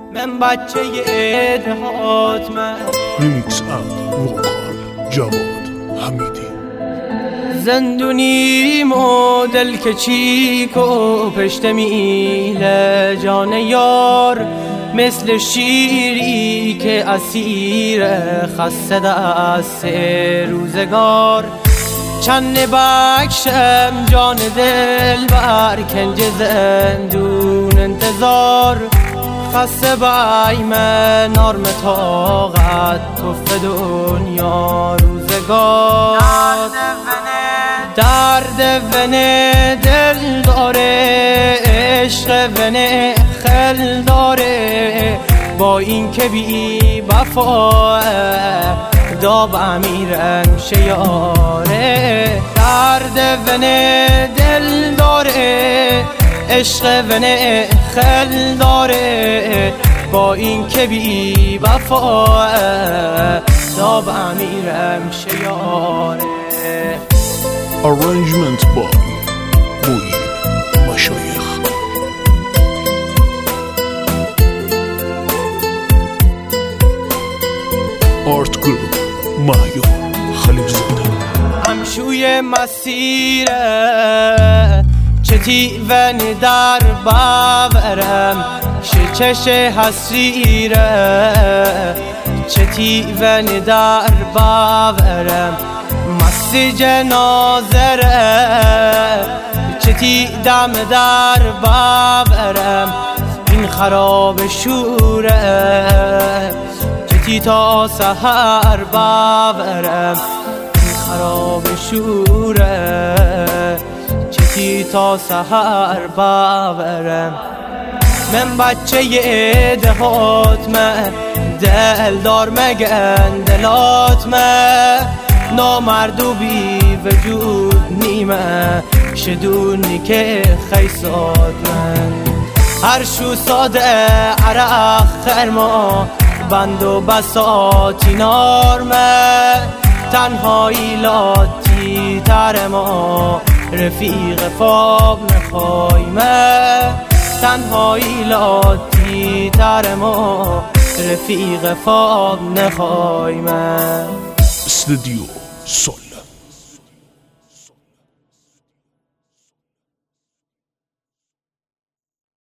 من بچه دهات من ریمیکس اند وکال جواد حمیدی زندونیم و دل که چیک و پشت میله جان یار مثل شیری که اسیر خسته دست روزگار چند بکشم جان دل بر کنج زندون انتظار خسته بای من نارم طاقت توف دنیا روزگار درد ونه دل داره عشق ونه خل داره با این که بی وفا داب امیرم شیاره درد ونه دل داره عشق ونه خل داره با این که بی وفا داب امیرم شیاره Arrangement by معین مشایخ آرت گروپ مهیار خلیل زاده همشوی مسیره چه تیون در باورم چش حسیره چه تیون در باورم مسی جنازره چه تی دم در باورم این خراب شوره چه تی تا سحر باورم این خراب شوره چه تی تا سحر باورم من بچه دهات من دلدار مگن دلات من نامردو بی وجود نیمه شدونی که خیسات من هر شو ساده عرق خرما بند و بساتی نارمه تنهایی لاتی تر ما رفیق فاب نخوایمه تنهایی لاتی تر ما رفیق فاب نخوایمه استودیو سول